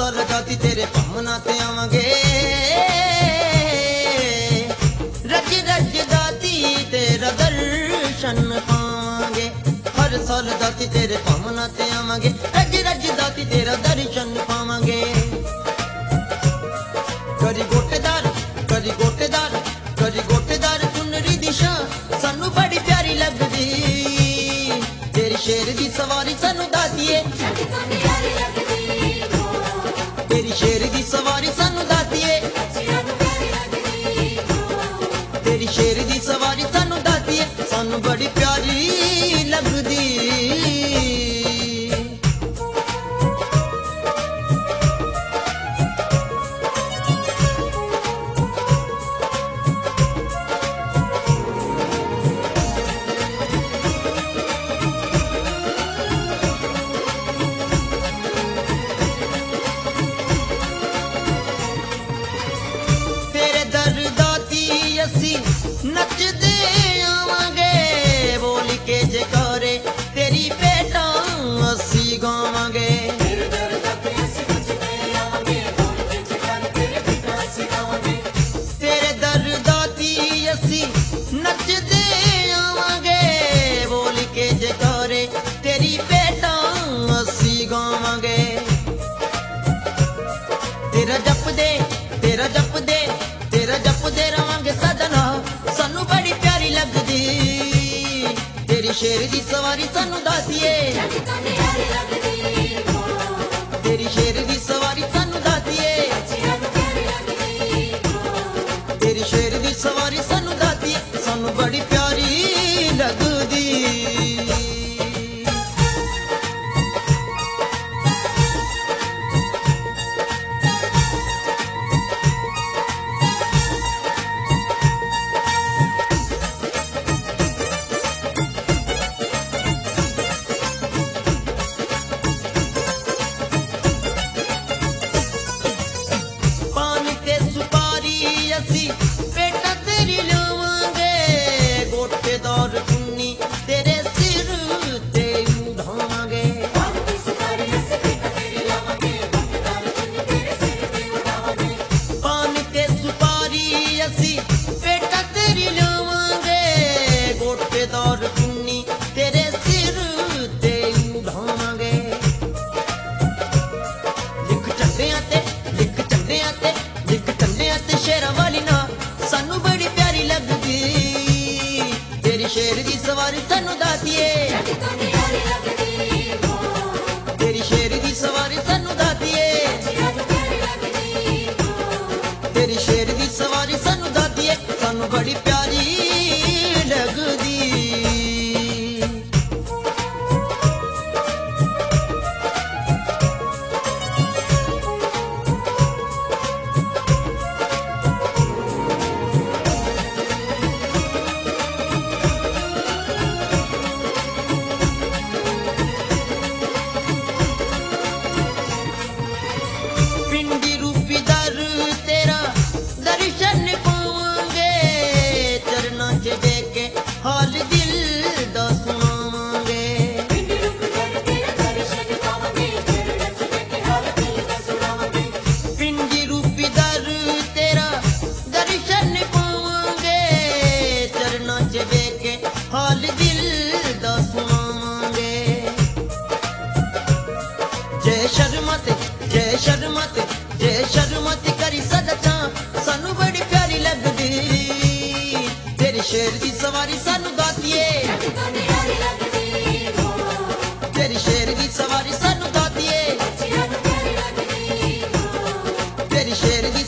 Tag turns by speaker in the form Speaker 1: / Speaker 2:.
Speaker 1: साल गाती तेरे पमना ते आवांगे रज रज गाती तेरा दर्शन पावांगे हर साल गाती तेरे पमना ते आवांगे रज रज गाती तेरा दर्शन पावांगे करी गोटेदार चुनरी दिशा सानू बड़ी प्यारी लगदी तेरी शेर दी सवारी सानू दातिए तेरी शेर दी सवारी सानू दातिए तेरी शेर दी सवारी सानू दातिए सानू बड़ी प्यारी लगदी नचदे आवांगे बोल के जयकारे तेरी बेटा असी गावांगे तेरे दरदाती असी नचदे आवांगे बोल के जयकारे तेरी बेटा असी गावांगे तेरा जप दे रवांगे सदना सानू बड़ी प्यारी लगदी तेरी शेर दी सवारी सानू दातिए तेरी शेर दी सवारी सानू दातिए तेरी शेर दी सवारी सानू दातिए सानू बड़ी प्यारी लगदी बेटा तेरी लावांगे गोटेदार चुन्नी तेरे सिर ते उठावांगे पान ते सुपारी असी बेटा तेरी लावांगे गोटेदार चुन्नी तेरे सिर ते उठावांगे लिख चंडियां ते शेरा वाली ना सानू बड़ी प्यारी लगदी तेरी शेर दी सवारी सानू दातिए तेरी शेर दी सवारी सानू दातिए तेरी शेर दी सवारी सानू दातिए सानू बड़ी प्यारी लगदी हाल दिल दा सुनावांगे पिंडी रूपी दर तेरा दर्शन पावांगे चरना च वेखे हाल दिल दा सुनावांगे जय शर्मत करी सदचा सानू बड़ी प्यारी लगदी तेरी शेर दी सवारी सानू दातिए तेरी शेर दी सवारी सानू दातिए तेरी शेर दी